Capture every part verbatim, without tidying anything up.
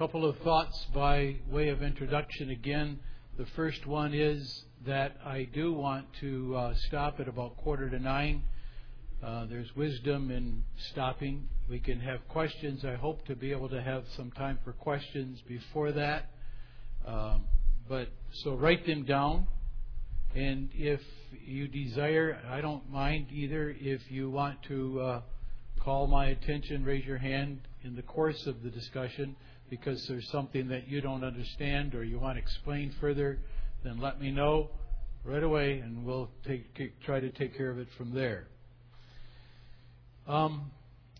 couple of thoughts by way of introduction again. The first one is that I do want to uh, stop at about quarter to nine. Uh, there's wisdom in stopping. We can have questions. I hope to be able to have some time for questions before that. Um, but so write them down. And if you desire, I don't mind either. If you want to uh, call my attention, raise your hand in the course of the discussion because there's something that you don't understand or you want explained further, then let me know right away and we'll take, try to take care of it from there. Um,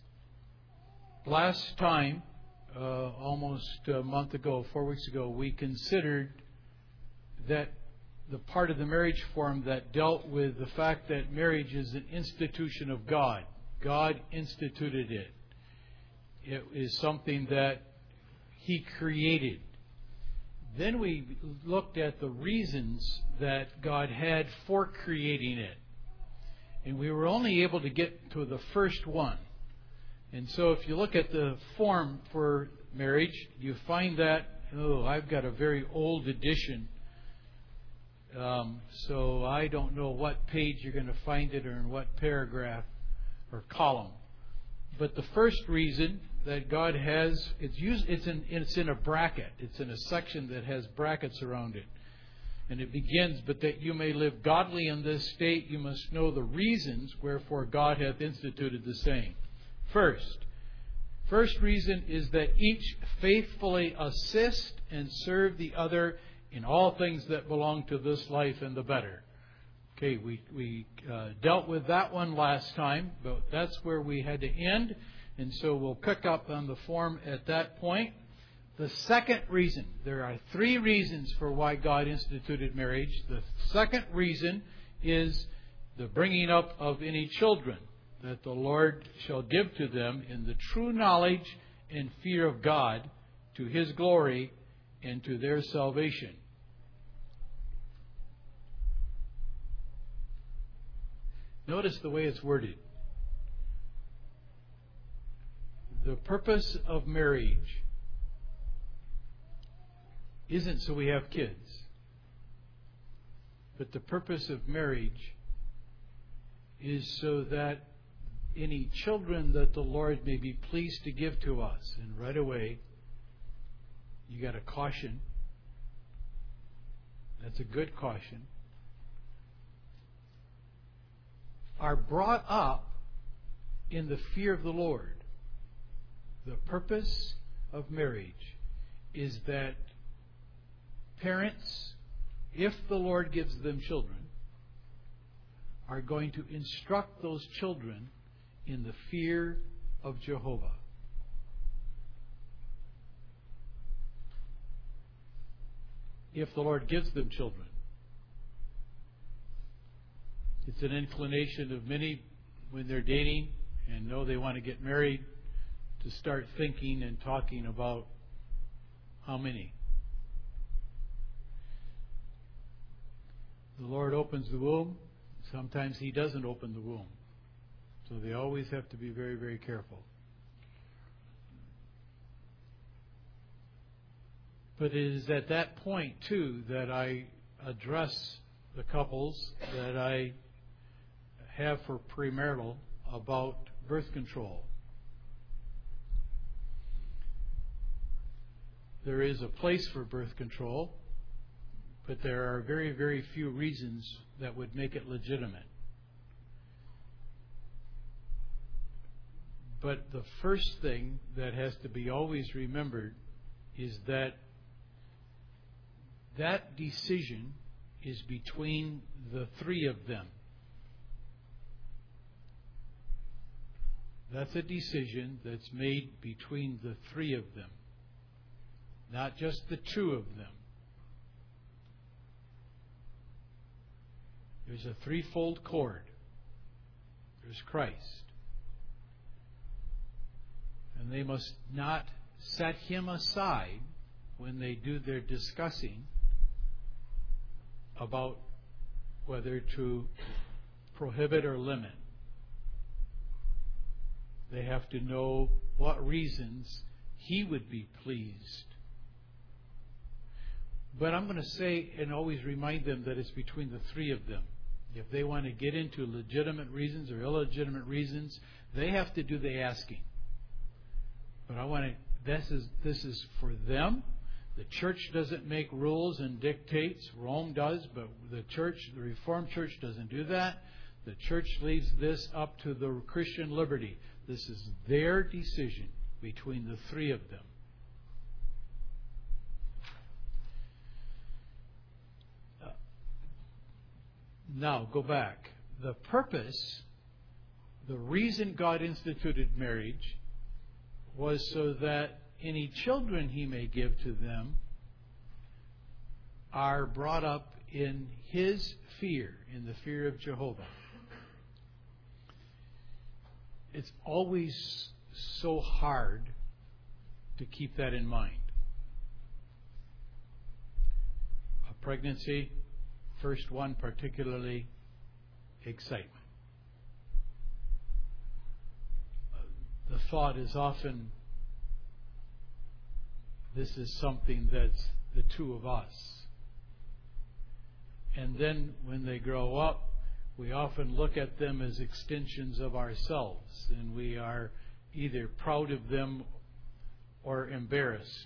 last time, uh, almost a month ago, four weeks ago, we considered that the part of the marriage form that dealt with the fact that marriage is an institution of God. God instituted it. It is something that He created. Then we looked at the reasons that God had for creating it. And we were only able to get to the first one. And so if you look at the form for marriage, you find that, oh, I've got a very old edition. Um, so I don't know what page you're going to find it or in what paragraph or column. But the first reason that God has, it's used, it's in, it's in a bracket. It's in a section that has brackets around it. And it begins, but that you may live godly in this state, you must know the reasons wherefore God hath instituted the same. First, first reason is that each faithfully assist and serve the other in all things that belong to this life and the better. Okay, we, we uh, dealt with that one last time, but that's where we had to end. And so we'll pick up on the form at that point. The second reason, there are three reasons for why God instituted marriage. The second reason is the bringing up of any children that the Lord shall give to them in the true knowledge and fear of God to His glory and to their salvation. Notice the way it's worded. The purpose of marriage isn't so we have kids, but the purpose of marriage is so that any children that the Lord may be pleased to give to us. And right away, you got a caution. That's a good caution. Are brought up in the fear of the Lord. The purpose of marriage is that parents, if the Lord gives them children, are going to instruct those children in the fear of Jehovah. If the Lord gives them children. It's an inclination of many when they're dating and know they want to get married to start thinking and talking about how many. The Lord opens the womb. Sometimes He doesn't open the womb. So they always have to be very, very careful. But it is at that point, too, that I address the couples that I have for premarital about birth control. There is a place for birth control, but there are very, very few reasons that would make it legitimate. But the first thing that has to be always remembered is that that decision is between the three of them. That's a decision that's made between the three of them, not just the two of them. There's a threefold cord. There's Christ. And they must not set Him aside when they do their discussing about whether to prohibit or limit. They have to know what reasons He would be pleased. But I'm going to say and always remind them that it's between the three of them. If they want to get into legitimate reasons or illegitimate reasons, they have to do the asking. But I want to, this is, this is for them. The church doesn't make rules and dictates. Rome does, but the church, the Reformed Church doesn't do that. The church leaves this up to the Christian liberty. This is their decision between the three of them. Now, go back. The purpose, the reason God instituted marriage was so that any children He may give to them are brought up in His fear, in the fear of Jehovah. It's always so hard to keep that in mind. A pregnancy, first one particularly, excitement. The thought is often, this is something that's the two of us. And then when they grow up, we often look at them as extensions of ourselves, and we are either proud of them or embarrassed.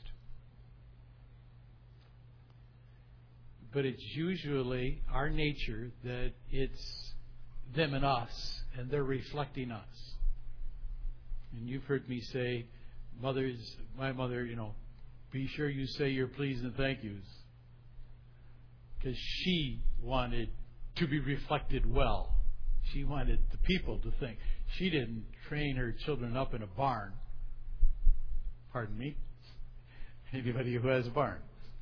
But it's usually our nature that it's them and us, and they're reflecting us. And you've heard me say, mothers, my mother, you know, be sure you say your please and thank yous. Because she wanted to be reflected well. She wanted the people to think. She didn't train her children up in a barn. Pardon me? Anybody who has a barn.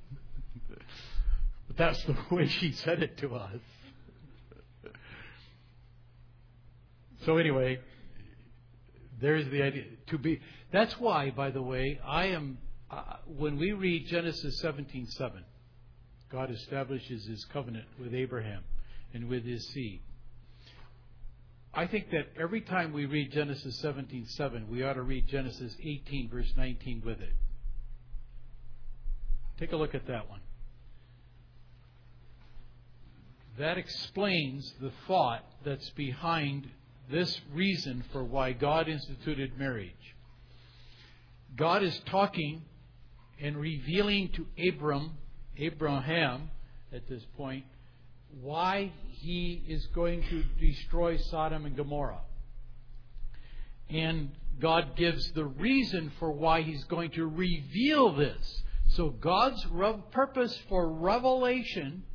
But that's the way she said it to us. So anyway, there's the idea to be. That's why, by the way, I am. Uh, when we read Genesis seventeen seven, God establishes His covenant with Abraham and with his seed. I think that every time we read Genesis seventeen seven, we ought to read Genesis eighteen verse nineteen with it. Take a look at that one. That explains the thought that's behind this reason for why God instituted marriage. God is talking and revealing to Abram, Abraham at this point, why He is going to destroy Sodom and Gomorrah. And God gives the reason for why He's going to reveal this. So God's rev- purpose for revelation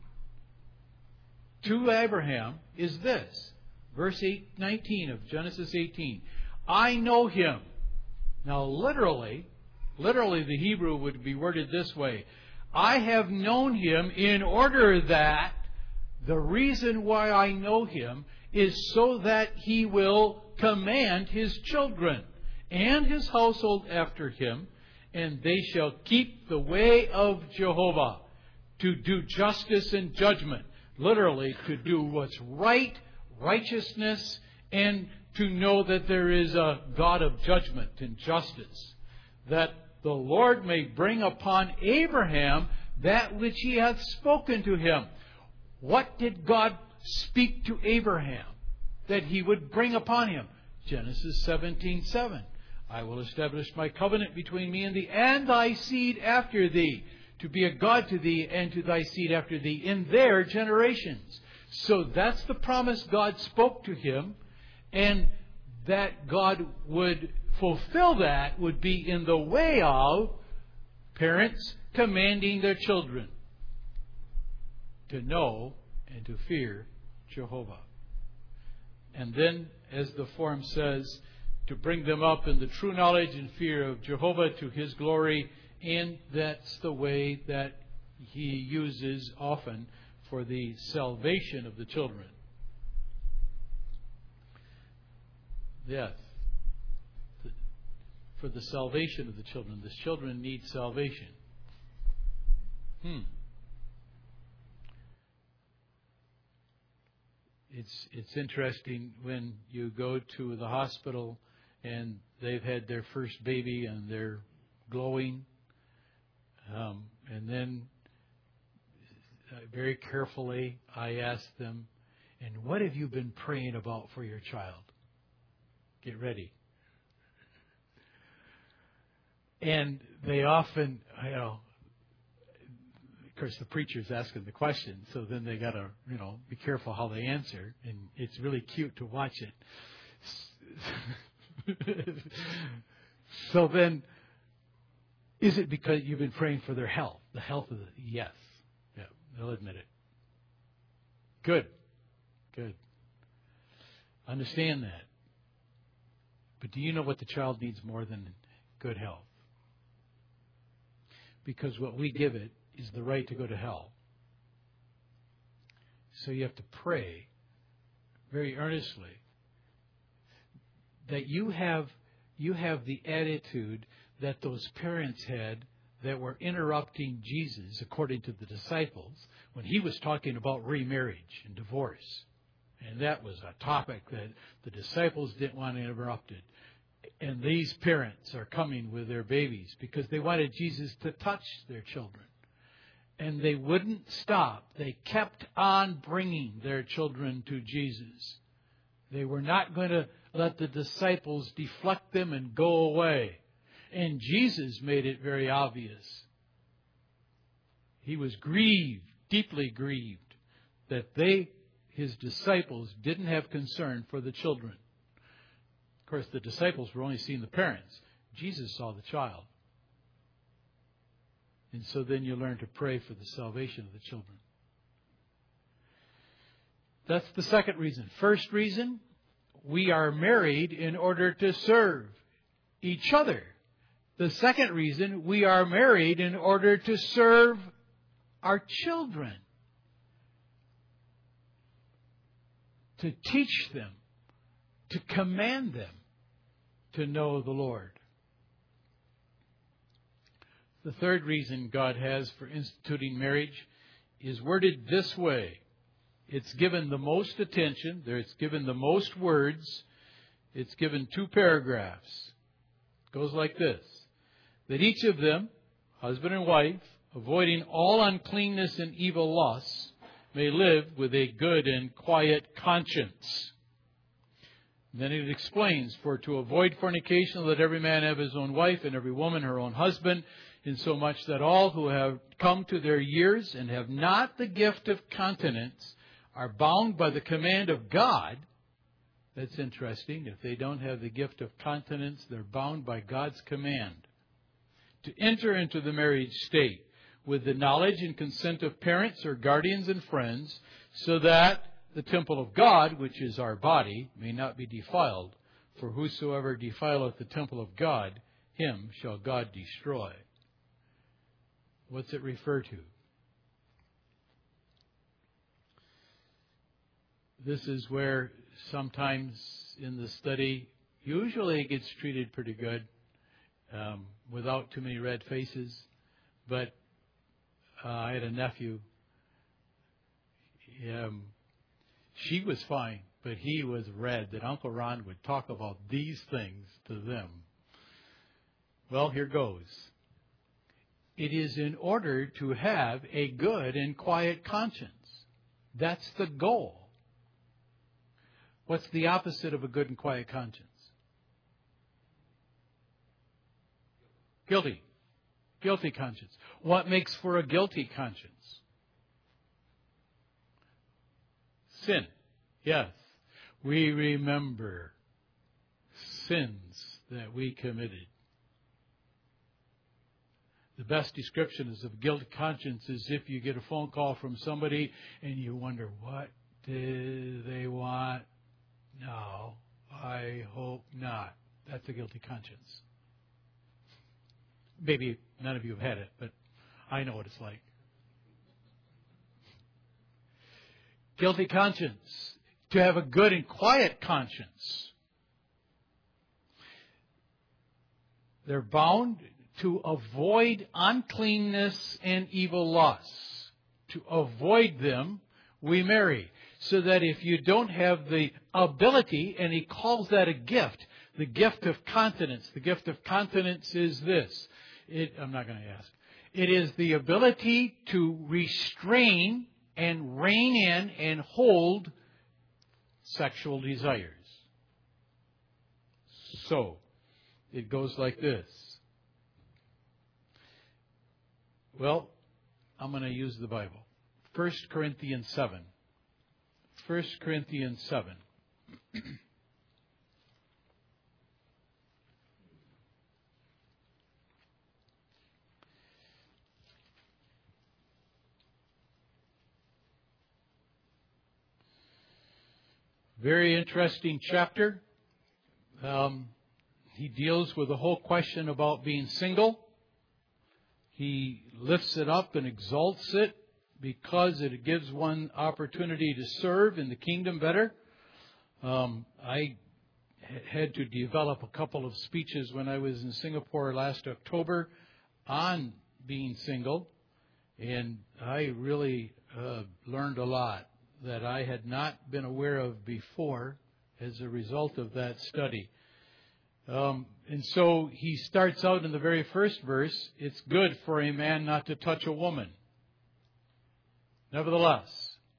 to Abraham is this. Verse eight, nineteen of Genesis eighteen. I know him. Now literally, literally the Hebrew would be worded this way. I have known him in order that the reason why I know him is so that he will command his children and his household after him, and they shall keep the way of Jehovah to do justice and judgment. Literally, to do what's right, righteousness, and to know that there is a God of judgment and justice. That the Lord may bring upon Abraham that which He hath spoken to him. What did God speak to Abraham that He would bring upon him? Genesis seventeen seven. I will establish my covenant between me and thee and thy seed after thee, to be a God to thee and to thy seed after thee in their generations. So that's the promise God spoke to him, and that God would fulfill that would be in the way of parents commanding their children to know and to fear Jehovah. And then, as the form says, to bring them up in the true knowledge and fear of Jehovah to His glory. And that's the way that He uses often for the salvation of the children. Yes. For the salvation of the children. The children need salvation. Hmm. It's it's interesting when you go to the hospital and they've had their first baby and they're glowing. Um, and then uh, very carefully I asked them, and what have you been praying about for your child? Get ready. And they often, you know, of course the preacher's asking the question, so then they got to, you know, be careful how they answer, and it's really cute to watch it. So then, is it because you've been praying for their health? The health of the, yes. Yeah, they'll admit it. Good. Good. Understand that. But do you know what the child needs more than good health? Because what we give it is the right to go to hell. So you have to pray very earnestly that you have you have the attitude that those parents had that were interrupting Jesus, according to the disciples, when he was talking about remarriage and divorce. And that was a topic that the disciples didn't want interrupted. And these parents are coming with their babies because they wanted Jesus to touch their children. And they wouldn't stop. They kept on bringing their children to Jesus. They were not going to let the disciples deflect them and go away. And Jesus made it very obvious. He was grieved, deeply grieved, that they, his disciples, didn't have concern for the children. Of course, the disciples were only seeing the parents. Jesus saw the child. And so then you learn to pray for the salvation of the children. That's the second reason. First reason, we are married in order to serve each other. The second reason, we are married in order to serve our children. To teach them, to command them to know the Lord. The third reason God has for instituting marriage is worded this way. It's given the most attention. It's given the most words. It's given two paragraphs. It goes like this. That each of them, husband and wife, avoiding all uncleanness and evil lusts, may live with a good and quiet conscience. And then it explains, for to avoid fornication, let every man have his own wife, and every woman her own husband, insomuch that all who have come to their years and have not the gift of continence are bound by the command of God. That's interesting. If they don't have the gift of continence, they're bound by God's command to enter into the marriage state with the knowledge and consent of parents or guardians and friends, so that the temple of God, which is our body, may not be defiled. For whosoever defileth the temple of God, him shall God destroy. What's it refer to? This is where sometimes in the study, usually it gets treated pretty good, um, without too many red faces. But uh, I had a nephew. Um, she was fine, but he was red that Uncle Ron would talk about these things to them. Well, here goes. It is in order to have a good and quiet conscience. That's the goal. What's the opposite of a good and quiet conscience? Guilty. Guilty conscience. What makes for a guilty conscience? Sin. Yes. We remember sins that we committed. The best description is of guilty conscience is if you get a phone call from somebody and you wonder, what do they want? No, I hope not. That's a guilty conscience. Maybe none of you have had it, but I know what it's like. Guilty conscience. To have a good and quiet conscience. They're bound to avoid uncleanness and evil lusts. To avoid them, we marry. So that if you don't have the ability, and he calls that a gift, the gift of continence. The gift of continence is this. It, I'm not going to ask. It is the ability to restrain and rein in and hold sexual desires. So, it goes like this. Well, I'm going to use the Bible. First Corinthians seven. First Corinthians seven. Very interesting chapter. Um, he deals with the whole question about being single. He lifts it up and exalts it because it gives one opportunity to serve in the kingdom better. Um, I had to develop a couple of speeches when I was in Singapore last October on being single, and I really uh, learned a lot that I had not been aware of before as a result of that study. Um, and so he starts out in the very first verse, it's good for a man not to touch a woman. Nevertheless,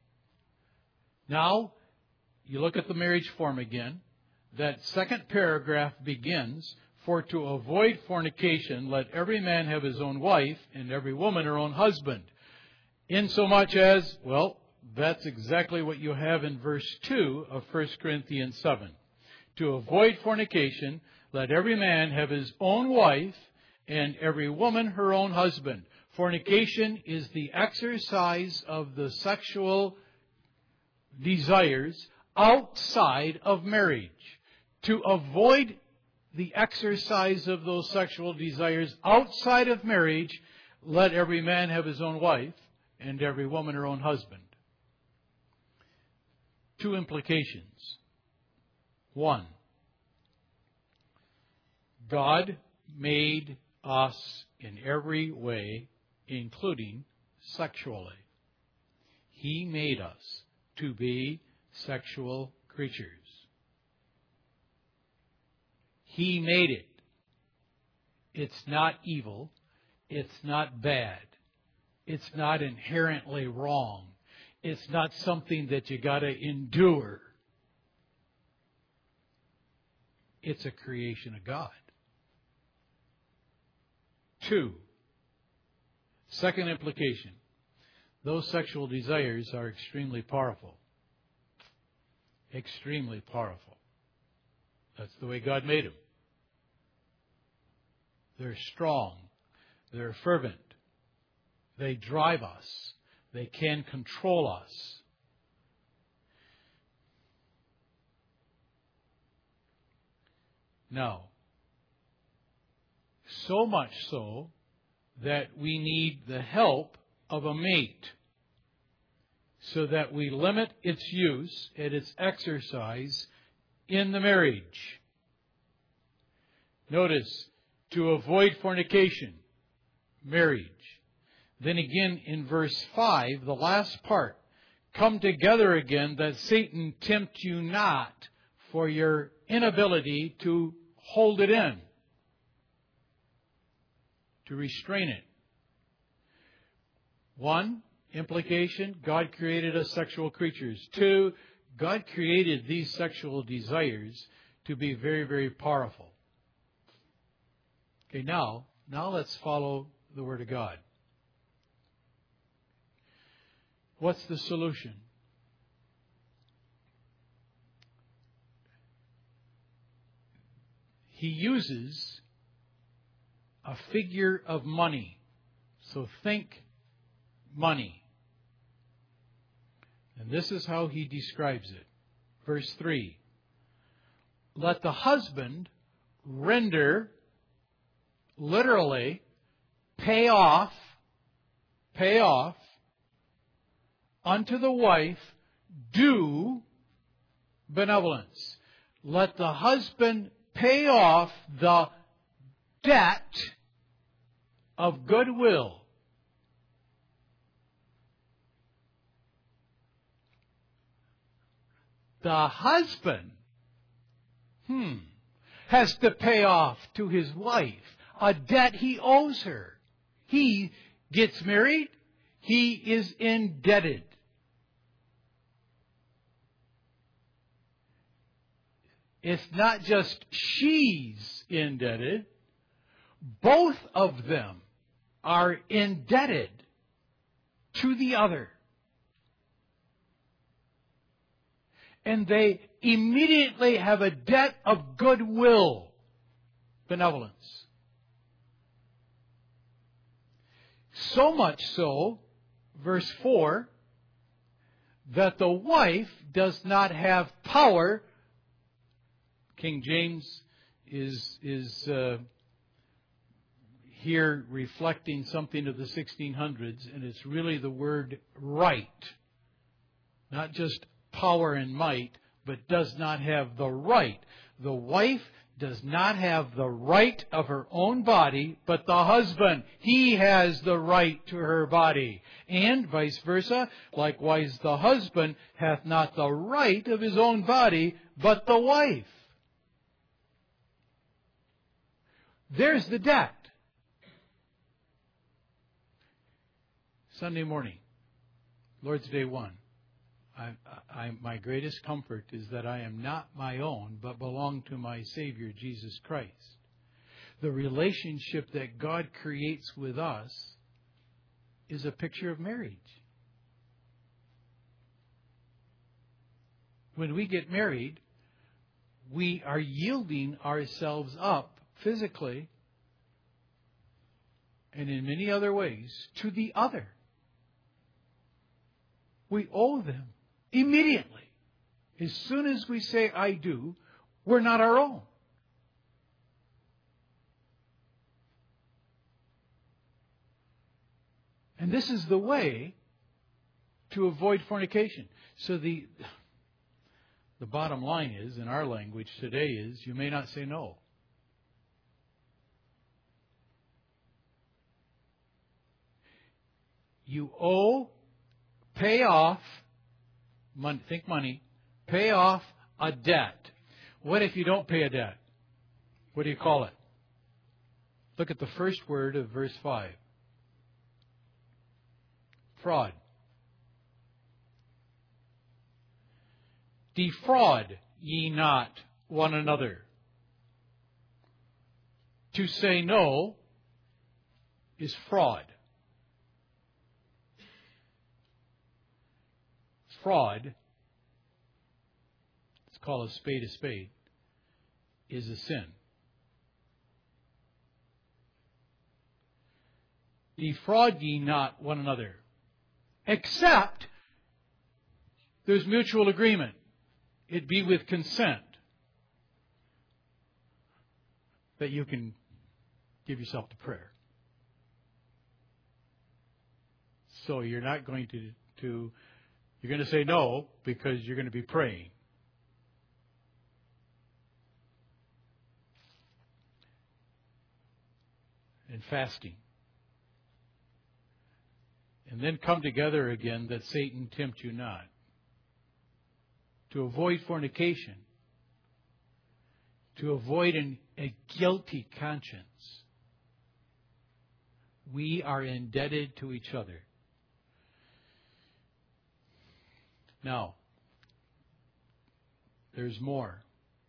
now you look at the marriage form again. That second paragraph begins, for to avoid fornication, let every man have his own wife and every woman her own husband. Insomuch as, well, that's exactly what you have in verse two of First Corinthians seven. To avoid fornication, let every man have his own wife and every woman her own husband. Fornication is the exercise of the sexual desires outside of marriage. To avoid the exercise of those sexual desires outside of marriage, let every man have his own wife and every woman her own husband. Two implications. One, God made us in every way, including sexually. He made us to be sexual creatures. He made it. It's not evil. It's not bad. It's not inherently wrong. It's not something that you got to endure. It's a creation of God. Two, second implication, those sexual desires are extremely powerful. Extremely powerful. That's the way God made them. They're strong. They're fervent. They drive us. They can control us. Now, so much so that we need the help of a mate so that we limit its use and its exercise in the marriage. Notice, to avoid fornication, marriage. Then again in verse five, the last part, come together again that Satan tempt you not for your inability to hold it in, to restrain it. One, implication, God created us sexual creatures. Two, God created these sexual desires to be very, very powerful. Okay, now, now let's follow the Word of God. What's the solution? He uses a figure of money. So think money. And this is how he describes it. Verse three. Let the husband render, literally, pay off, pay off, unto the wife due benevolence. Let the husband pay off the debt of goodwill. The husband, hmm, has to pay off to his wife a debt he owes her. He gets married, he is indebted. It's not just she's indebted. Both of them are indebted to the other. And they immediately have a debt of goodwill, benevolence. So much so, verse four, that the wife does not have power. King James is is uh, here reflecting something of the sixteen hundreds, and it's really the word right. Not just power and might, but does not have the right. The wife does not have the right of her own body, but the husband, he has the right to her body. And vice versa, likewise the husband hath not the right of his own body, but the wife. There's the debt. Sunday morning, Lord's Day one. I, I, my greatest comfort is that I am not my own, but belong to my Savior, Jesus Christ. The relationship that God creates with us is a picture of marriage. When we get married, we are yielding ourselves up physically and in many other ways to the other. We owe them immediately. As soon as we say, I do, we're not our own. And this is the way to avoid fornication. So the, the bottom line is, in our language today, is you may not say no. You owe, pay off, money, think money, pay off a debt. What if you don't pay a debt? What do you call it? Look at the first word of verse five. Fraud. Defraud ye not one another. To say no is fraud. Fraud, let's call a spade a spade, is a sin. Defraud ye not one another, except there's mutual agreement. It be with consent that you can give yourself to prayer. So you're not going to, to You're going to say no because you're going to be praying. And fasting. And then come together again that Satan tempt you not. To avoid fornication. To avoid an, a guilty conscience. We are indebted to each other. Now, there's more.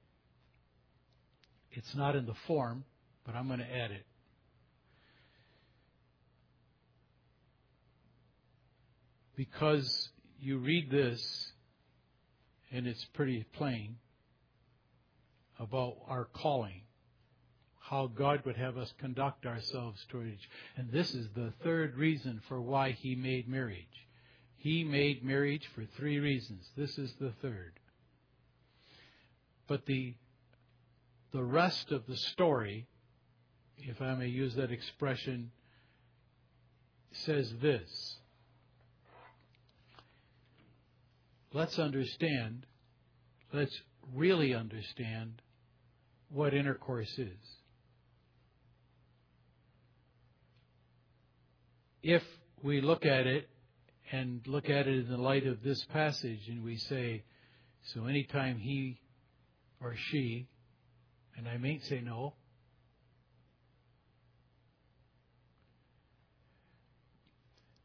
It's not in the form, but I'm going to add it. Because you read this, and it's pretty plain about our calling, how God would have us conduct ourselves toward each other. And this is the third reason for why He made marriage. He made marriage for three reasons. This is the third. But the, the rest of the story, if I may use that expression, says this. Let's understand, let's really understand what intercourse is. If we look at it, and look at it in the light of this passage, and we say, so anytime he or she, and I may say no,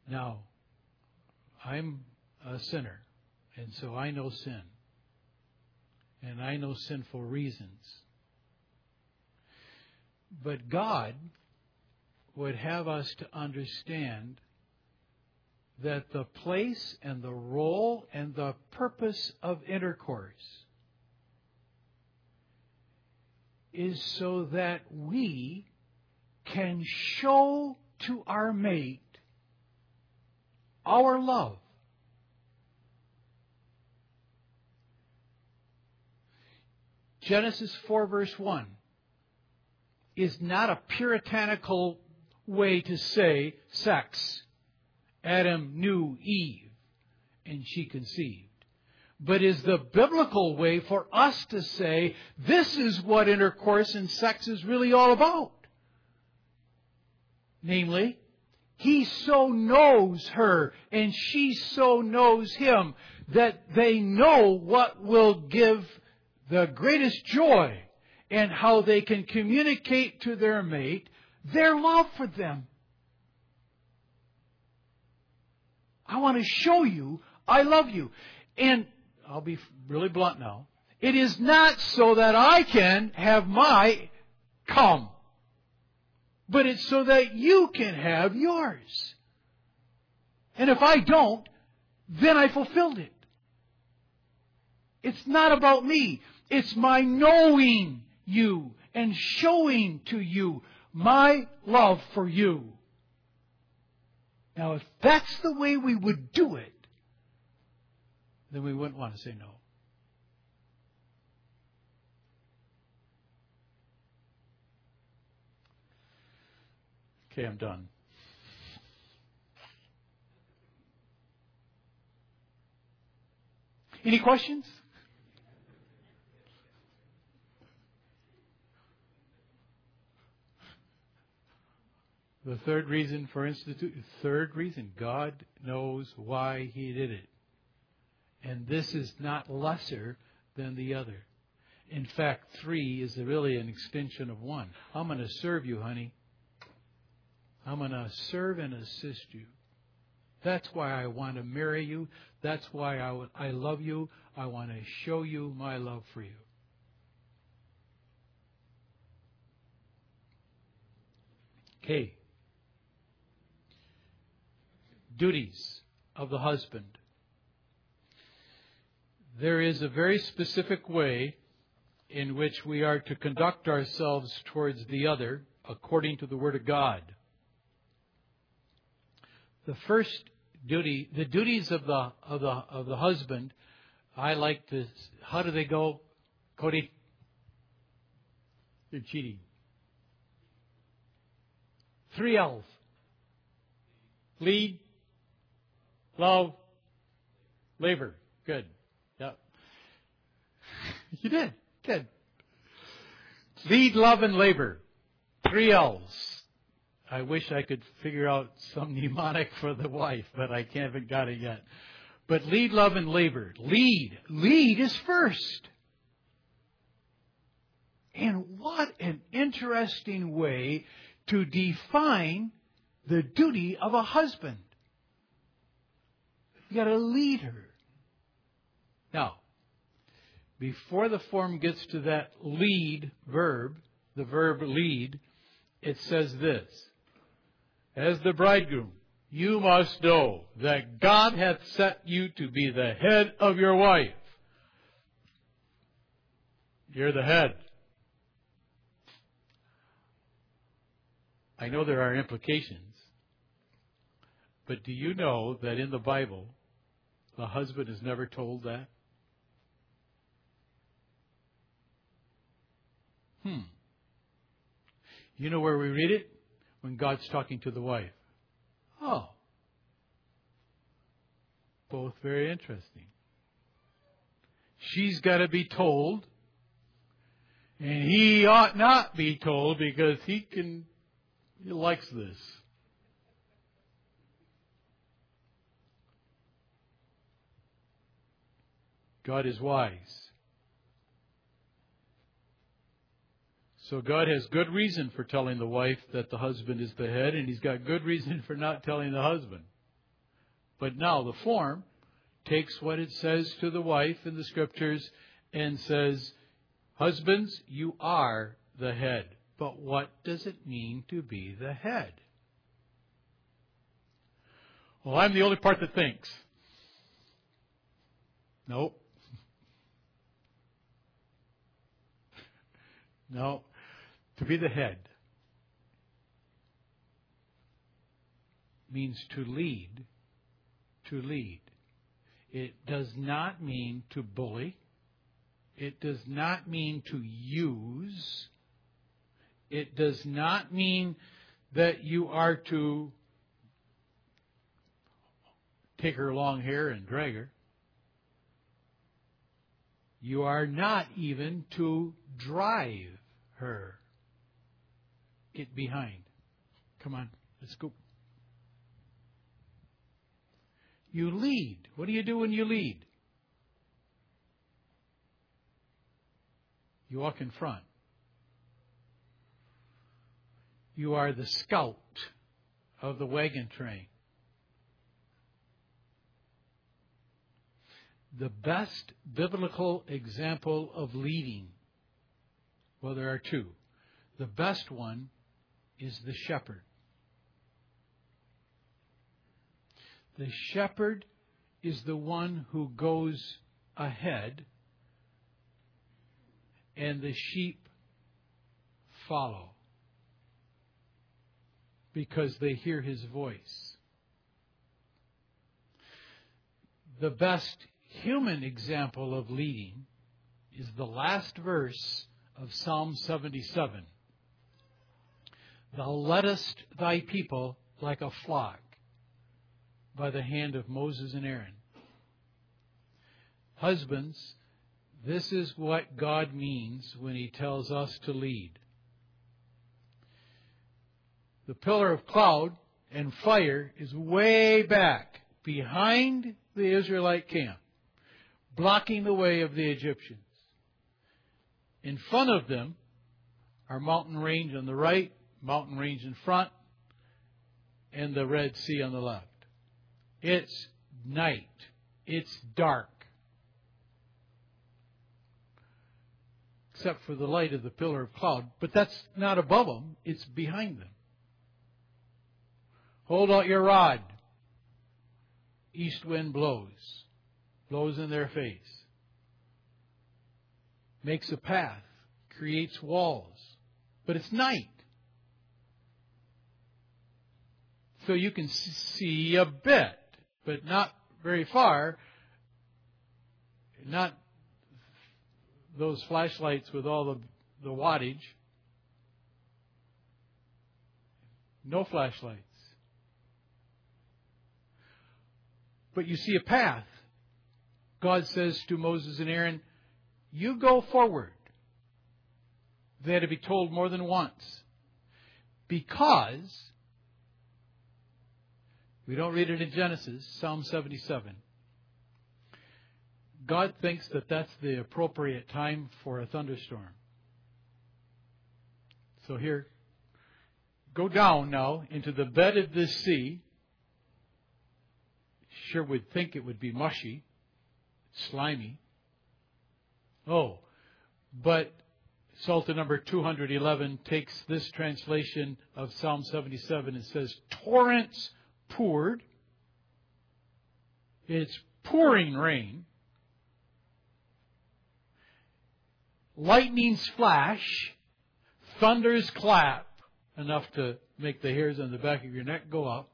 Now, I'm a sinner, and so I know sin. And I know sinful reasons. But God would have us to understand that the place and the role and the purpose of intercourse is so that we can show to our mate our love. Genesis four verse one is not a puritanical way to say sex. Adam knew Eve, and she conceived. But is the biblical way for us to say, this is what intercourse and sex is really all about. Namely, he so knows her, and she so knows him, that they know what will give the greatest joy, and how they can communicate to their mate their love for them. I want to show you I love you. And I'll be really blunt now. It is not so that I can have my come, but it's so that you can have yours. And if I don't, then I fulfilled it. It's not about me. It's my knowing you and showing to you my love for you. Now, if that's the way we would do it, then we wouldn't want to say no. Okay, I'm done. Any questions? The third reason for institute, third reason, God knows why He did it. And this is not lesser than the other. In fact, three is really an extension of one. I'm going to serve you, honey. I'm going to serve and assist you. That's why I want to marry you. That's why I, I love you. I want to show you my love for you. Okay. Duties of the husband. There is a very specific way in which we are to conduct ourselves towards the other according to the Word of God. The first duty, the duties of the of the of the husband, I like to. How do they go, Cody? You're cheating. Three L's. Lead, love, labor. Good. Yep. You did. Good. Lead, love, and labor. Three L's. I wish I could figure out some mnemonic for the wife, but I haven't got it yet. But lead, love, and labor. Lead. Lead is first. And what an interesting way to define the duty of a husband. You got to lead her. Now, before the form gets to that lead verb, the verb lead, it says this. As the bridegroom, you must know that God hath set you to be the head of your wife. You're the head. I know there are implications, but do you know that in the Bible, the husband is never told that? Hmm. You know where we read it? When God's talking to the wife. Oh. Both very interesting. She's got to be told, and he ought not be told because he can, he likes this. God is wise. So God has good reason for telling the wife that the husband is the head, and He's got good reason for not telling the husband. But now the form takes what it says to the wife in the Scriptures and says, husbands, you are the head. But what does it mean to be the head? Well, I'm the only part that thinks. Nope. No. To be the head means to lead. To lead. It does not mean to bully. It does not mean to use. It does not mean that you are to take her long hair and drag her. You are not even to drive her. Get behind. Come on, let's go. You lead. What do you do when you lead? You walk in front. You are the scout of the wagon train. The best biblical example of leading, well, there are two. The best one is the shepherd. The shepherd is the one who goes ahead, and the sheep follow because they hear his voice. The best human example of leading is the last verse of Psalm seventy-seven. Thou leddest thy people like a flock by the hand of Moses and Aaron. Husbands, this is what God means when He tells us to lead. The pillar of cloud and fire is way back behind the Israelite camp, blocking the way of the Egyptians. In front of them are mountain range on the right, mountain range in front, and the Red Sea on the left. It's night. It's dark. Except for the light of the pillar of cloud. But that's not above them. It's behind them. Hold out your rod. East wind blows. Blows in their face. Makes a path. Creates walls. But it's night. So you can see a bit, but not very far. Not those flashlights with all the, the wattage. No flashlights. But you see a path. God says to Moses and Aaron, you go forward. They had to be told more than once. Because, we don't read it in Genesis, Psalm seventy-seven. God thinks that that's the appropriate time for a thunderstorm. So here, go down now into the bed of this sea. Sure would think it would be mushy, slimy. Oh, but Psalter number two hundred eleven takes this translation of Psalm seventy-seven and says, torrents poured. It's pouring rain. Lightnings flash. Thunders clap. Enough to make the hairs on the back of your neck go up.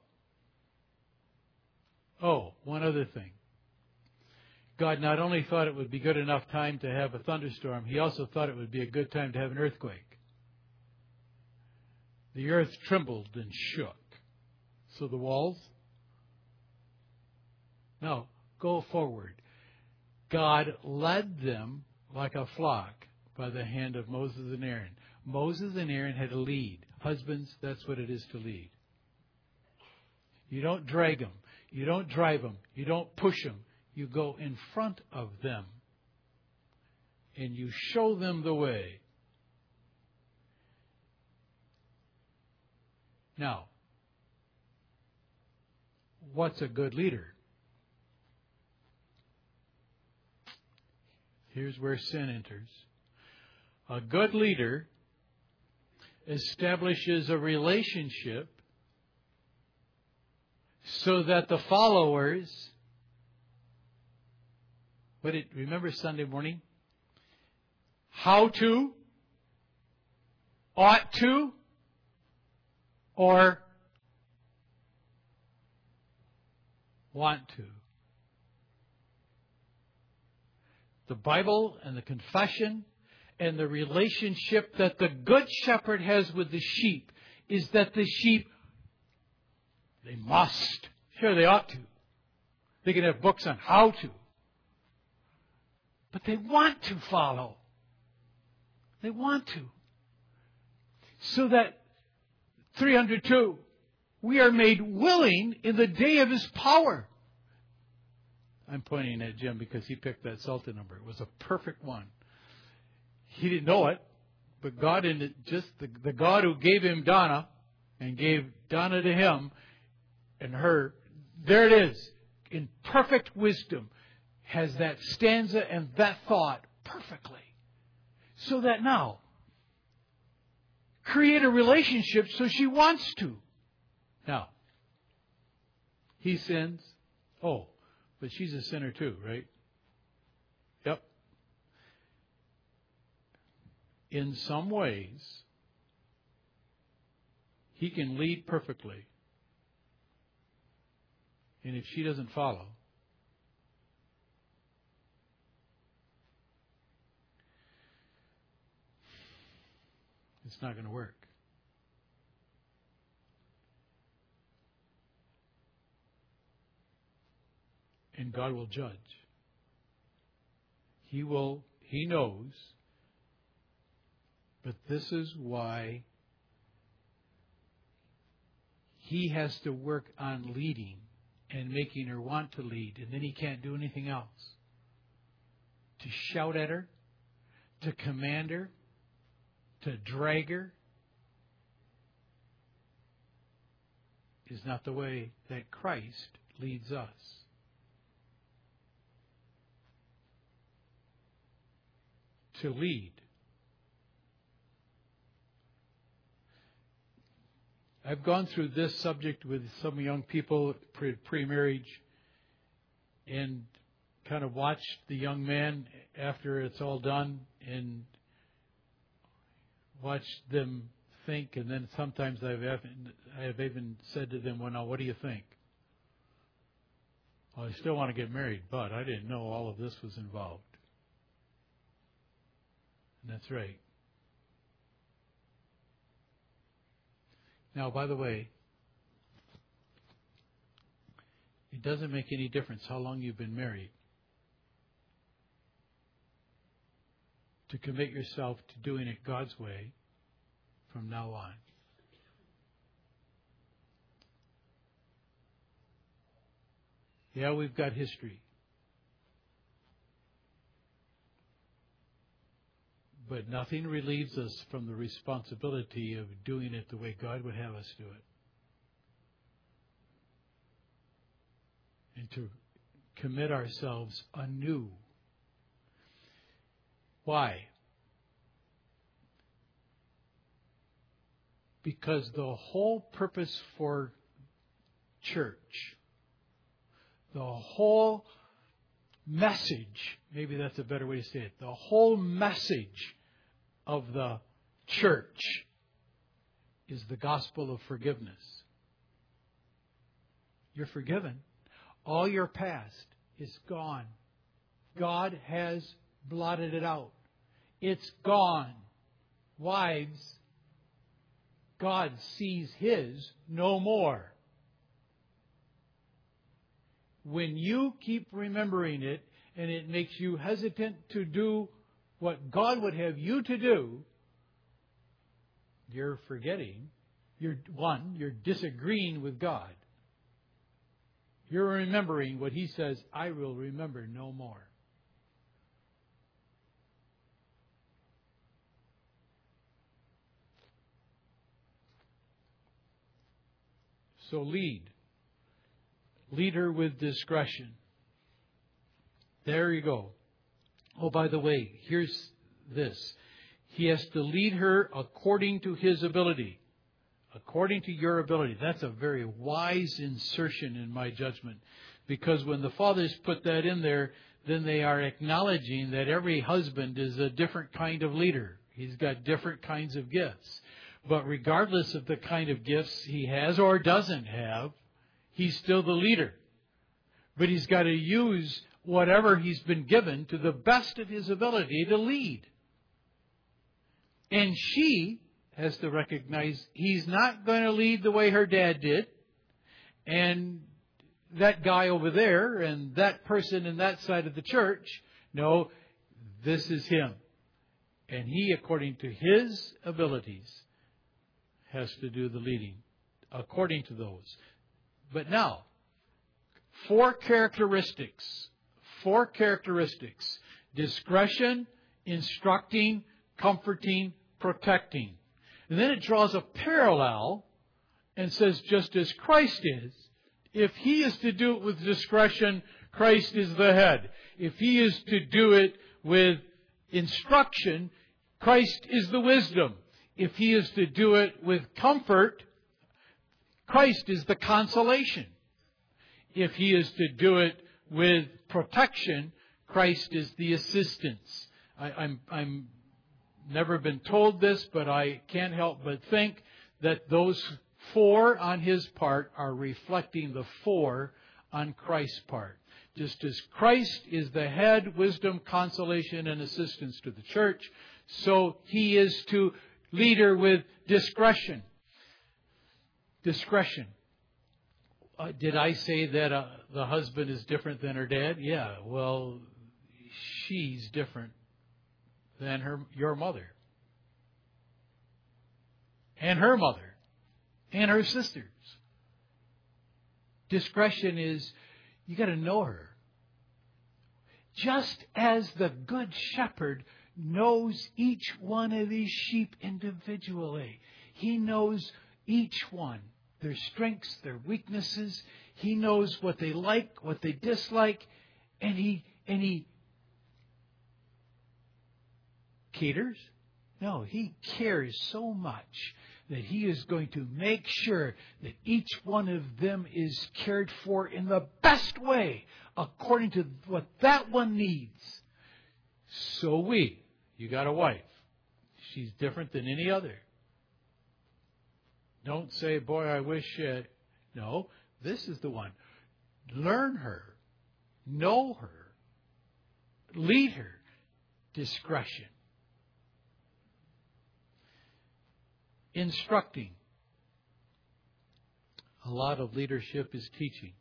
Oh, one other thing. God not only thought it would be good enough time to have a thunderstorm, He also thought it would be a good time to have an earthquake. The earth trembled and shook. So the walls. Now, go forward. God led them like a flock by the hand of Moses and Aaron. Moses and Aaron had to lead. Husbands, that's what it is to lead. You don't drag them. You don't drive them. You don't push them. You go in front of them. And you show them the way. Now, what's a good leader? Here's where sin enters. A good leader establishes a relationship so that the followers, what did, remember Sunday morning? How to, ought to, or want to. The Bible and the confession and the relationship that the good shepherd has with the sheep is that the sheep, they must. Sure, they ought to. They can have books on how to. But they want to follow. They want to. So that, three hundred two, we are made willing in the day of His power. I'm pointing at Jim because he picked that Psalter number. It was a perfect one. He didn't know it, but God, in it, just the, the God who gave him Donna and gave Donna to him and her, there it is, in perfect wisdom, has that stanza and that thought perfectly. So that now, create a relationship so she wants to. Now, he sins. Oh, but she's a sinner too, right? Yep. In some ways, he can lead perfectly. And if she doesn't follow, it's not going to work. And God will judge. He will, He knows. But this is why He has to work on leading and making her want to lead. And then He can't do anything else. To shout at her, to command her, to drag her, is not the way that Christ leads us. To lead. I've gone through this subject with some young people pre-marriage and kind of watched the young man after it's all done and watched them think, and then sometimes I've I've even said to them, well, now, what do you think? Well, I still want to get married, but I didn't know all of this was involved. And that's right. Now, by the way, it doesn't make any difference how long you've been married. To commit yourself to doing it God's way from now on. Yeah, we've got history. But nothing relieves us from the responsibility of doing it the way God would have us do it. And to commit ourselves anew. Why? Because the whole purpose for church, the whole message, maybe that's a better way to say it, the whole message of the church is the gospel of forgiveness. You're forgiven. All your past is gone. God has blotted it out. It's gone. Wives, God sees His no more. When you keep remembering it and it makes you hesitant to do what God would have you to do, you're forgetting. You're, one, you're disagreeing with God. You're remembering what He says, I will remember no more. So lead. Lead her with discretion. There you go. Oh, by the way, here's this. He has to lead her according to his ability. According to your ability. That's a very wise insertion in my judgment. Because when the fathers put that in there, then they are acknowledging that every husband is a different kind of leader. He's got different kinds of gifts. But regardless of the kind of gifts he has or doesn't have, he's still the leader. But he's got to use whatever he's been given to the best of his ability to lead. And she has to recognize he's not going to lead the way her dad did. And that guy over there and that person in that side of the church. No, this is him. And he, according to his abilities, has to do the leading according to those. But now, four characteristics. Four characteristics. Discretion, instructing, comforting, protecting. And then it draws a parallel and says, just as Christ is, if he is to do it with discretion, Christ is the head. If he is to do it with instruction, Christ is the wisdom. If he is to do it with comfort, Christ is the consolation. If he is to do it with protection, Christ is the assistance. I, I'm, I'm never been told this, but I can't help but think that those four on his part are reflecting the four on Christ's part. Just as Christ is the head, wisdom, consolation, and assistance to the church, so he is to lead her with discretion. Discretion. Uh, did I say that uh, the husband is different than her dad? Yeah, well, she's different than her, your mother. And her mother. And her sisters. Discretion is, you got to know her. Just as the good shepherd knows each one of these sheep individually. He knows each one, their strengths, their weaknesses. He knows what they like, what they dislike, and he and he caters? No, he cares so much that he is going to make sure that each one of them is cared for in the best way, according to what that one needs. So we, you got a wife. She's different than any other. Don't say, boy, I wish... Uh, no, this is the one. Learn her. Know her. Lead her. Discretion. Instructing. A lot of leadership is teaching.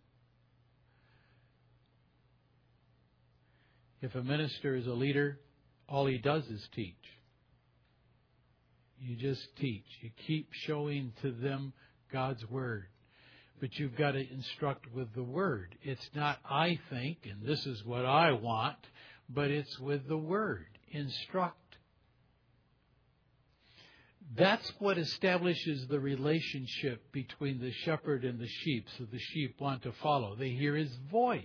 If a minister is a leader, all he does is teach. You just teach. You keep showing to them God's Word. But you've got to instruct with the Word. It's not, I think, and this is what I want, but it's with the Word. Instruct. That's what establishes the relationship between the shepherd and the sheep, so the sheep want to follow. They hear his voice.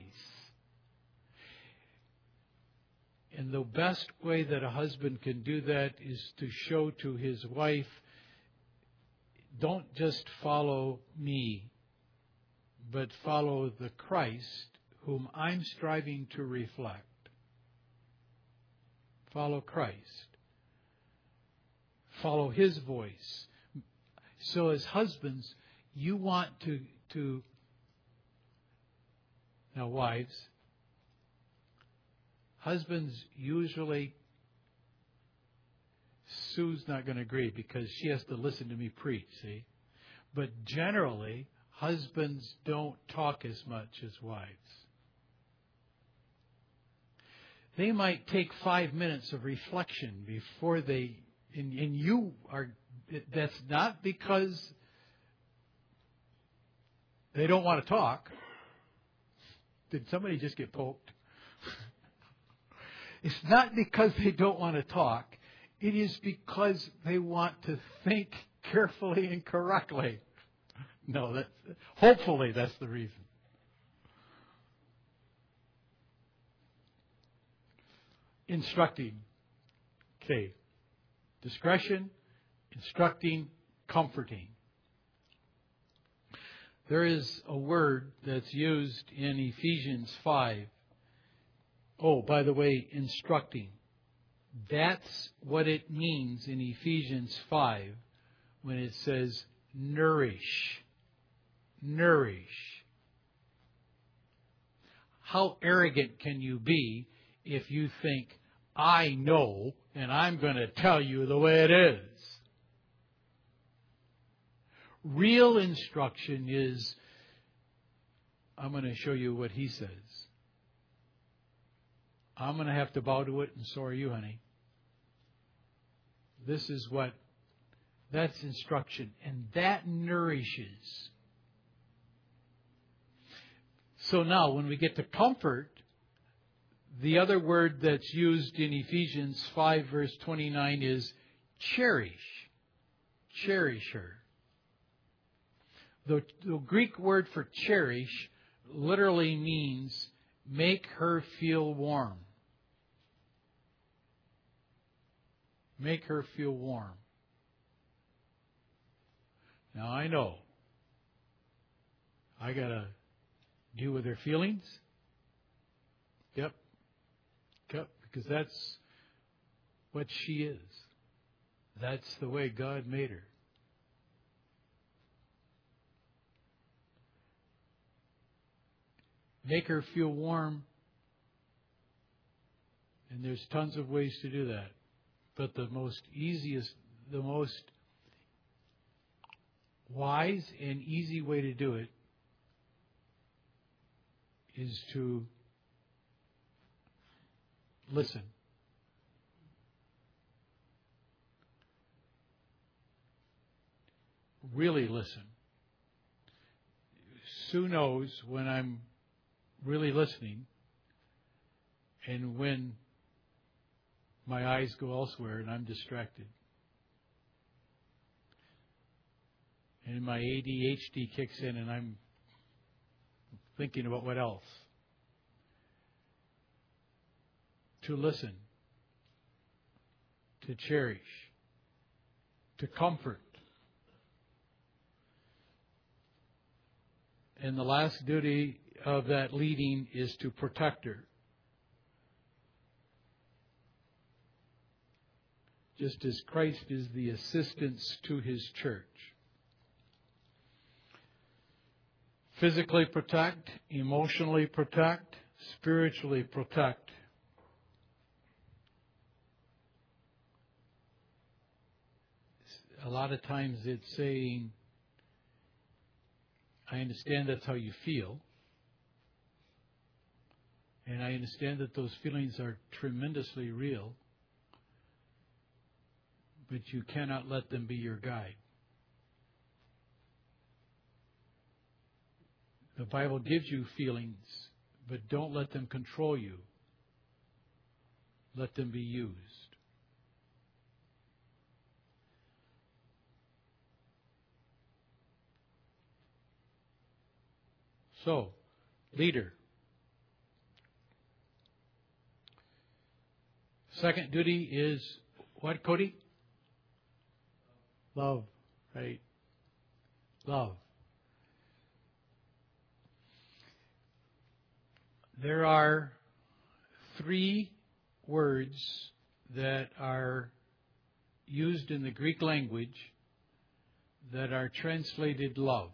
And the best way that a husband can do that is to show to his wife, don't just follow me, but follow the Christ whom I'm striving to reflect. Follow Christ. Follow his voice. So as husbands, you want to, to now wives, husbands usually, Sue's not going to agree because she has to listen to me preach, see? But generally, husbands don't talk as much as wives. They might take five minutes of reflection before they, and, and you are, that's not because they don't want to talk. Did somebody just get poked? It's not because they don't want to talk. It is because they want to think carefully and correctly. No, that, hopefully that's the reason. instructing. Okay. Discretion, instructing, comforting. There is a word that's used in Ephesians five. Oh, by the way, instructing. That's what it means in Ephesians five when it says nourish. Nourish. How arrogant can you be if you think, I know, and I'm going to tell you the way it is? Real instruction is, I'm going to show you what he says. I'm going to have to bow to it, and so are you, honey. This is what, that's instruction, and that nourishes. So now, when we get to comfort, the other word that's used in Ephesians five, verse twenty-nine is cherish. Cherish her. The, the Greek word for cherish literally means make her feel warm. Make her feel warm. Now I know I got to deal with her feelings. Yep. Yep. Because that's what she is. That's the way God made her. Make her feel warm. And there's tons of ways to do that. But the most easiest, the most wise and easy way to do it is to listen. Really listen. Sue knows when I'm really listening and when my eyes go elsewhere and I'm distracted. And my A D H D kicks in and I'm thinking about what else. To listen. To cherish. To comfort. And the last duty of that leading is to protect her. Just as Christ is the assistance to His church. Physically protect, emotionally protect, spiritually protect. A lot of times it's saying, I understand that's how you feel. And I understand that those feelings are tremendously real. But you cannot let them be your guide. The Bible gives you feelings, but don't let them control you. Let them be used. So, leader. Second duty is what, Cody? Love, right? Love. There are three words that are used in the Greek language that are translated love.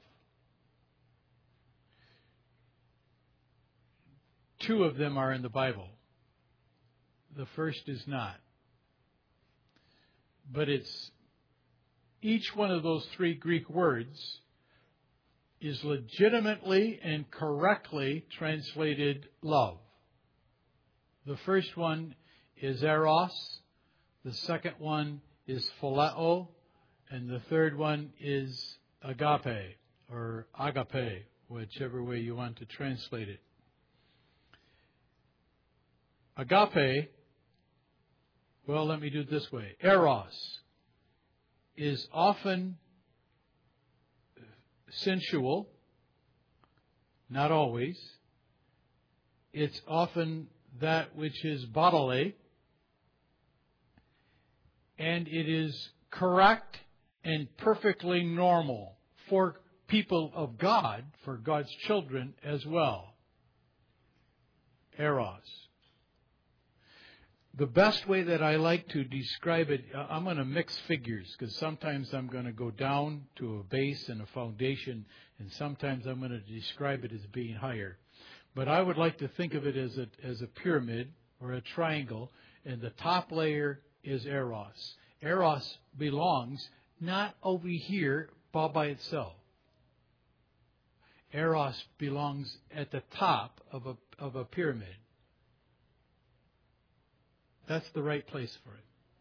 Two of them are in the Bible. The first is not. But it's each one of those three Greek words is legitimately and correctly translated love. The first one is eros, the second one is phileo, and the third one is agape, or agape, whichever way you want to translate it. Agape, well, let me do it this way. Eros is often sensual, not always. It's often that which is bodily, and it is correct and perfectly normal for people of God, for God's children as well. Eros. The best way that I like to describe it, I'm going to mix figures, because sometimes I'm going to go down to a base and a foundation, and sometimes I'm going to describe it as being higher. But I would like to think of it as a, as a pyramid or a triangle, and the top layer is Eros. Eros belongs not over here all by itself. Eros belongs at the top of a, of a pyramid. That's the right place for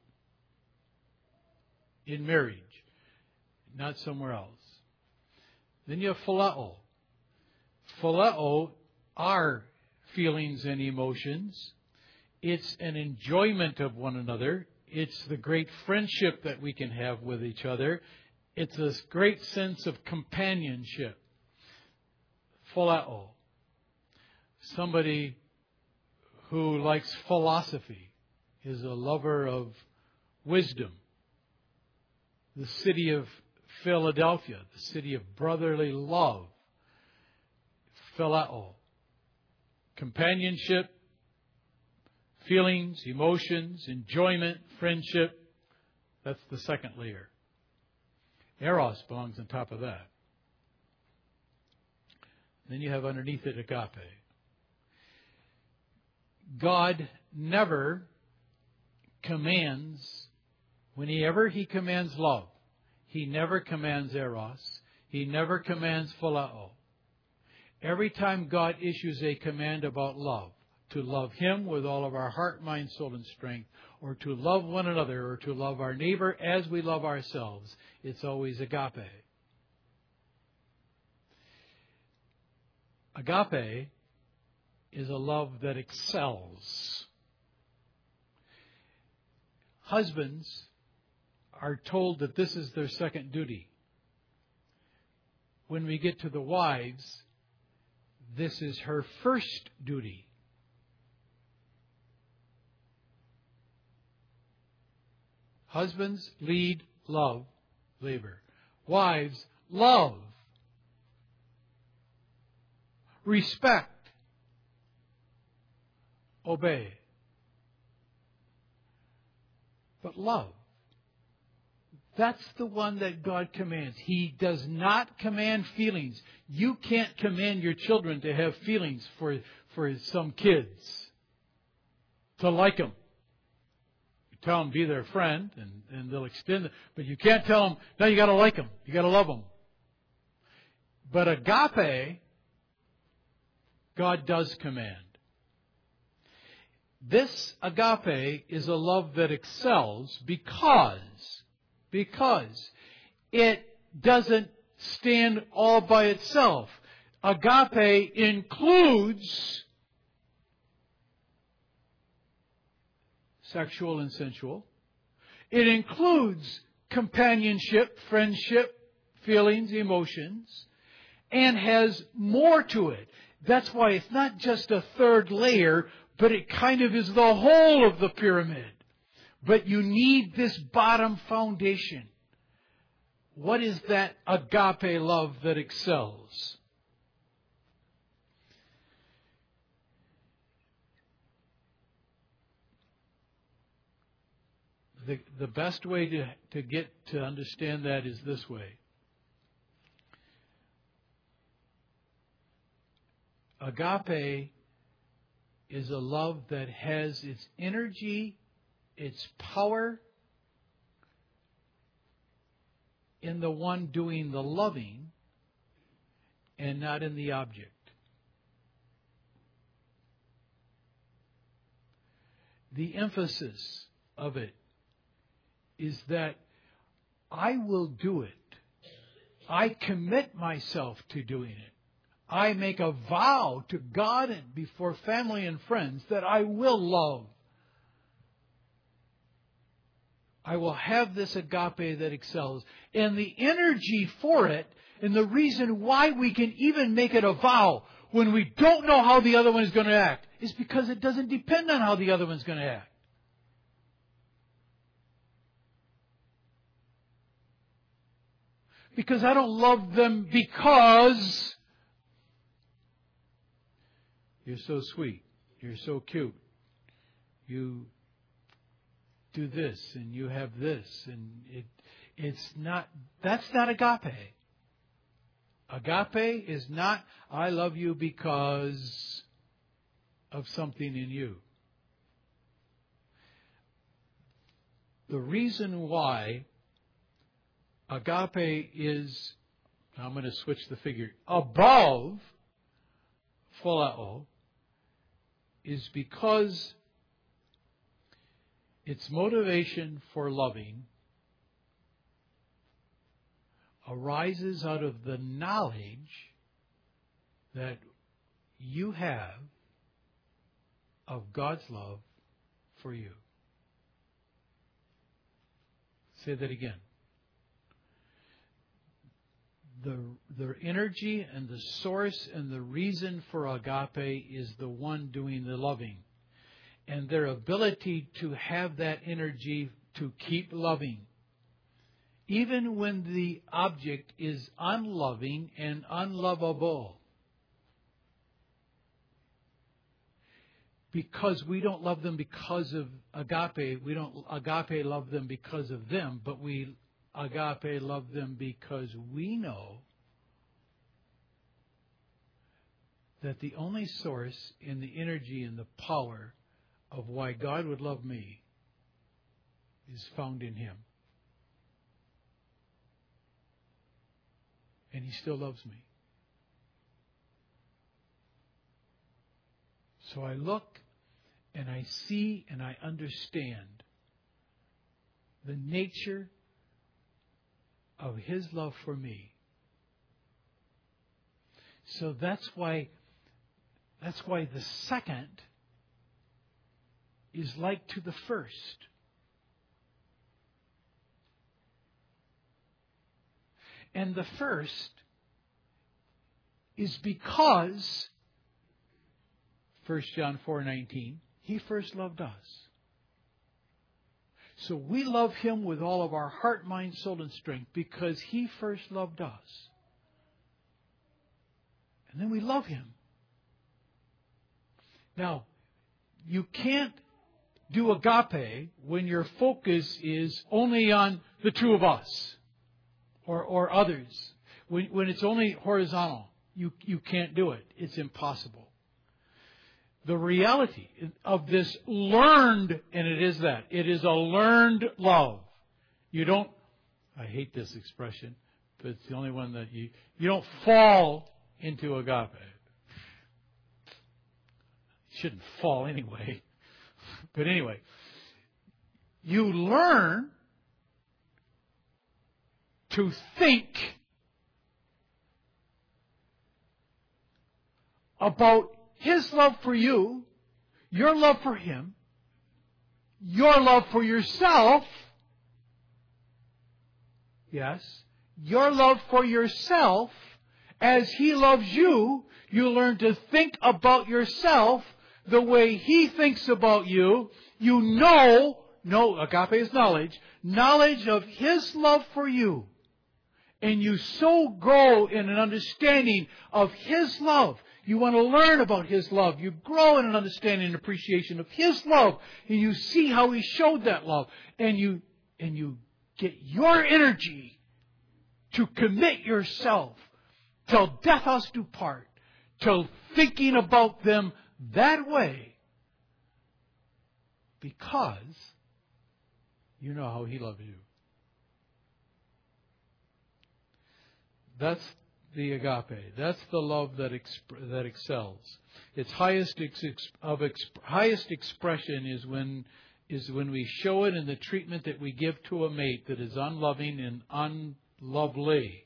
it. In marriage, not somewhere else. Then you have phileo. Phileo are feelings and emotions. It's an enjoyment of one another. It's the great friendship that we can have with each other. It's a great sense of companionship. Phileo. Somebody who likes philosophy is a lover of wisdom. The city of Philadelphia, the city of brotherly love. Phileo. Companionship, feelings, emotions, enjoyment, friendship. That's the second layer. Eros belongs on top of that. Then you have underneath it agape. God never commands, whenever He commands love, He never commands eros. He never commands phileo. Every time God issues a command about love, to love Him with all of our heart, mind, soul, and strength, or to love one another, or to love our neighbor as we love ourselves, it's always agape. Agape is a love that excels. Husbands are told that this is their second duty. When we get to the wives, this is her first duty. Husbands, lead, love, labor. Wives, love, respect, obey. But love, that's the one that God commands. He does not command feelings. You can't command your children to have feelings for, for some kids, to like them. You tell them be their friend, and, and they'll extend it. But you can't tell them, no, you got to like them. You got to love them. But agape, God does command. This agape is a love that excels because, because it doesn't stand all by itself. Agape includes sexual and sensual. It includes companionship, friendship, feelings, emotions, and has more to it. That's why it's not just a third layer, but it kind of is the whole of the pyramid. But you need this bottom foundation. What is that agape love that excels? The, the best way to, to get to understand that is this way. Agape is a love that has its energy, its power in the one doing the loving and not in the object. The emphasis of it is that I will do it. I commit myself to doing it. I make a vow to God and before family and friends that I will love. I will have this agape that excels. And the energy for it, and the reason why we can even make it a vow when we don't know how the other one is going to act, is because it doesn't depend on how the other one is going to act. Because I don't love them because you're so sweet, you're so cute, you do this and you have this, and it it's not, that's not agape. Agape is not, I love you because of something in you. The reason why agape is, I'm going to switch the figure, above phileo, is because its motivation for loving arises out of the knowledge that you have of God's love for you. Say that again. The, the energy and the source and the reason for agape is the one doing the loving. And their ability to have that energy to keep loving, even when the object is unloving and unlovable. Because we don't love them because of agape, we don't agape love them because of them, but we agape love them because we know that the only source in the energy and the power of why God would love me is found in Him. And He still loves me. So I look and I see and I understand the nature of His love for me. So that's why that's why the second is like to the first. And the first is because First John four nineteen, He first loved us. So we love Him with all of our heart, mind, soul, and strength because He first loved us. And then we love Him. Now, you can't do agape when your focus is only on the two of us or, or others. When, when it's only horizontal, you, you can't do it. It's impossible. The reality of this learned, and it is that, it is a learned love. You don't, I hate this expression, but it's the only one that you, you don't fall into agape. You shouldn't fall anyway. But anyway, you learn to think about His love for you, your love for Him, your love for yourself, yes, your love for yourself, as He loves you, you learn to think about yourself the way He thinks about you. You know, no, agape is knowledge, knowledge of His love for you. And you so grow in an understanding of His love. You want to learn about His love. You grow in an understanding and appreciation of His love. And you see how He showed that love. And you, and you get your energy to commit yourself till death us do part, till thinking about them that way. Because you know how He loves you. That's the agape. That's the love that exp- that excels. Its highest ex- of ex- highest expression is when is when we show it in the treatment that we give to a mate that is unloving and unlovely.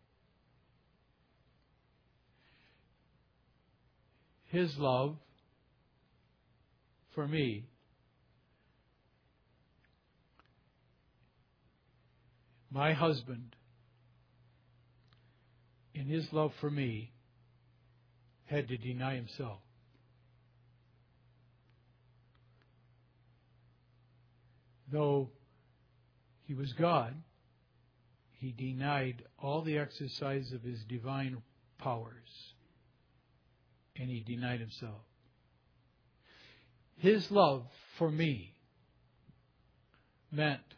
His love for me my husband, in His love for me, had to deny Himself. Though He was God, he denied all the exercise of his divine powers, and he denied himself. His love for me meant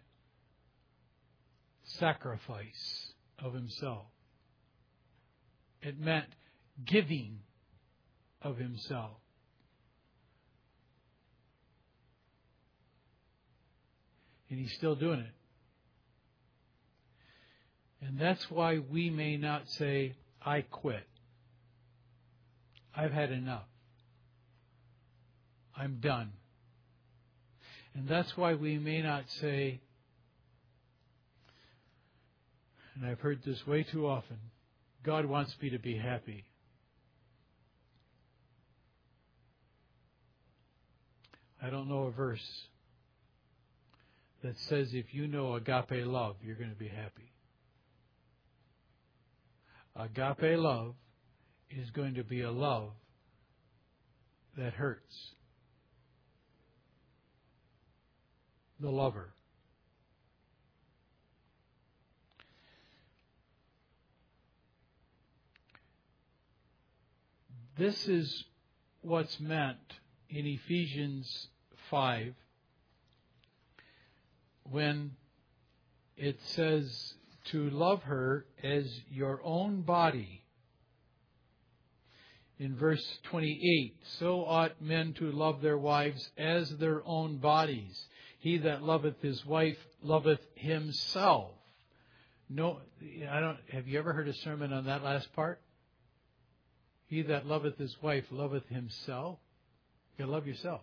sacrifice of himself. It meant giving of himself. And he's still doing it. And that's why we may not say, I quit. I've had enough. I'm done. And that's why we may not say, and I've heard this way too often, God wants me to be happy. I don't know a verse that says if you know agape love, you're going to be happy. Agape love is going to be a love that hurts the lover. This is what's meant in Ephesians five when it says to love her as your own body. In verse twenty-eight, so ought men to love their wives as their own bodies. He that loveth his wife loveth himself. No, I don't. Have you ever heard a sermon on that last part? He that loveth his wife loveth himself. You got to love yourself.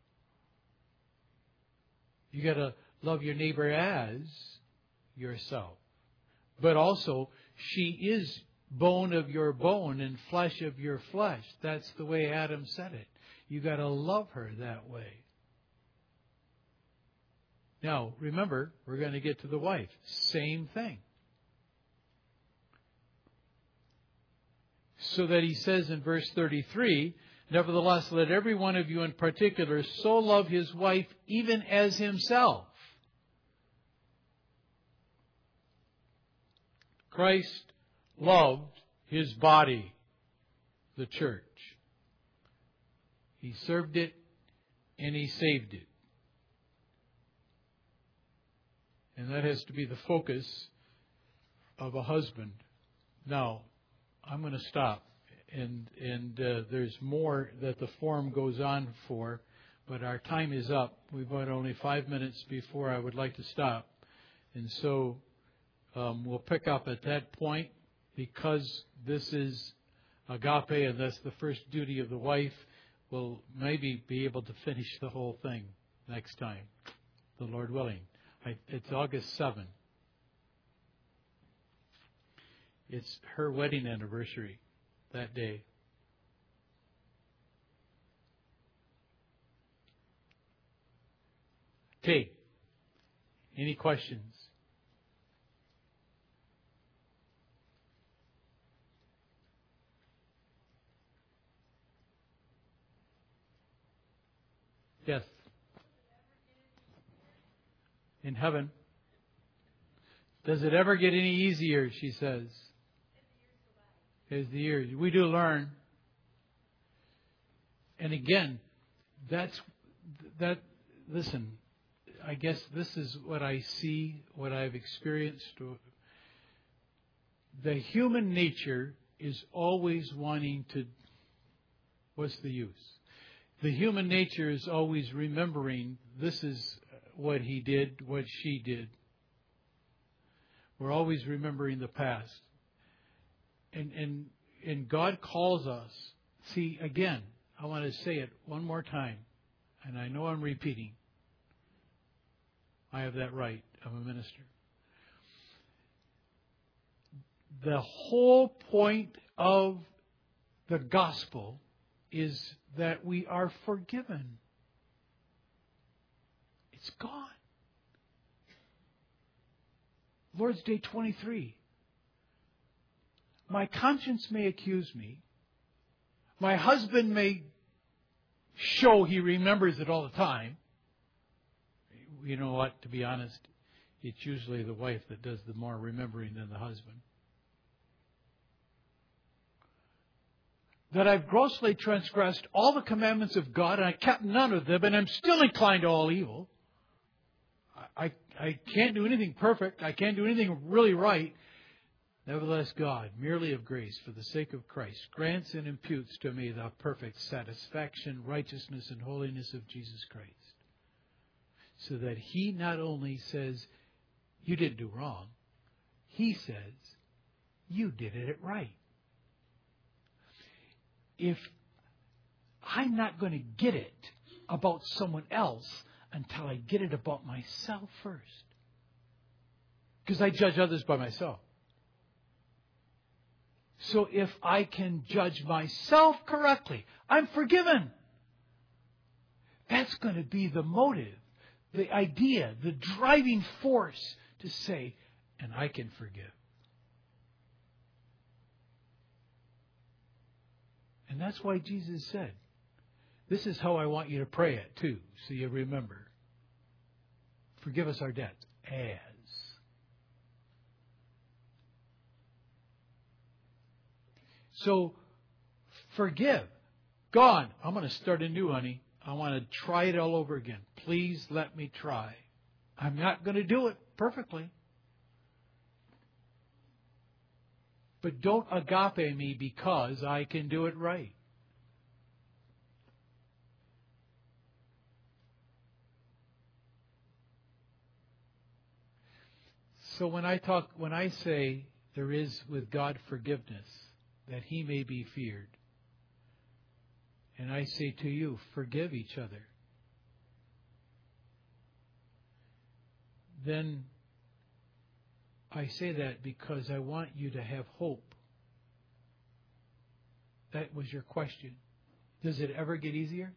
You got to love your neighbor as yourself. But also, she is bone of your bone and flesh of your flesh. That's the way Adam said it. You got to love her that way. Now, remember, we're going to get to the wife. Same thing. So that he says in verse thirty-three, nevertheless, let every one of you in particular so love his wife even as himself. Christ loved his body, the church. He served it and he saved it. And that has to be the focus of a husband. Now, I'm going to stop. And, and uh, there's more that the forum goes on for, but our time is up. We've got only five minutes before I would like to stop. And so um, we'll pick up at that point. Because this is agape and that's the first duty of the wife, we'll maybe be able to finish the whole thing next time, the Lord willing. I, it's August seventh. It's her wedding anniversary that day. Okay. Any questions? Yes. In heaven. Does it ever get any easier, she says? As the years. We do learn. And again, that's, that, listen, I guess this is what I see, what I've experienced. The human nature is always wanting to, what's the use? The human nature is always remembering this is what he did, what she did. We're always remembering the past. And, and, and God calls us. See, again, I want to say it one more time. And I know I'm repeating. I have that right. I'm a minister. The whole point of the gospel is that we are forgiven. It's gone. Lord's Day twenty-three. My conscience may accuse me. My husband may show he remembers it all the time. You know what, to be honest, it's usually the wife that does the more remembering than the husband. That I've grossly transgressed all the commandments of God, and I kept none of them, and I'm still inclined to all evil. I, I, I can't do anything perfect. I can't do anything really right. Nevertheless, God, merely of grace, for the sake of Christ, grants and imputes to me the perfect satisfaction, righteousness, and holiness of Jesus Christ. So that He not only says, you didn't do wrong, He says, you did it right. If I'm not going to get it about someone else until I get it about myself first. Because I judge others by myself. So if I can judge myself correctly, I'm forgiven. That's going to be the motive, the idea, the driving force to say, and I can forgive. And that's why Jesus said, this is how I want you to pray it too, so you remember. Forgive us our debts as. So, forgive. Gone. I'm going to start anew, honey. I want to try it all over again. Please let me try. I'm not going to do it perfectly. But don't agape me because I can do it right. So when I talk, when I say there is with God forgiveness, that He may be feared, and I say to you, forgive each other, then I say that because I want you to have hope. That was your question. Does it ever get easier?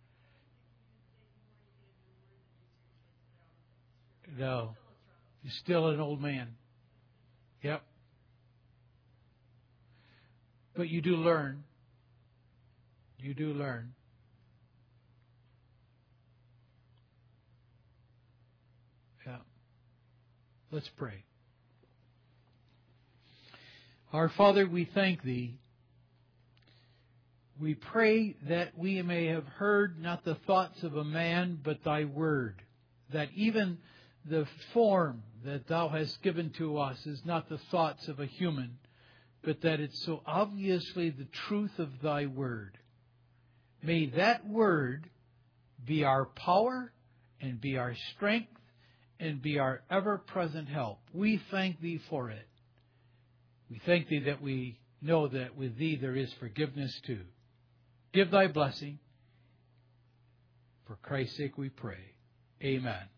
No. You're still an old man. Yep. But you do learn. You do learn. Yeah. Let's pray. Our Father, we thank Thee. We pray that we may have heard not the thoughts of a man, but Thy word. That even the form that Thou hast given to us is not the thoughts of a human, but that it's so obviously the truth of Thy word. May that word be our power and be our strength and be our ever-present help. We thank Thee for it. We thank Thee that we know that with Thee there is forgiveness too. Give Thy blessing. For Christ's sake we pray. Amen.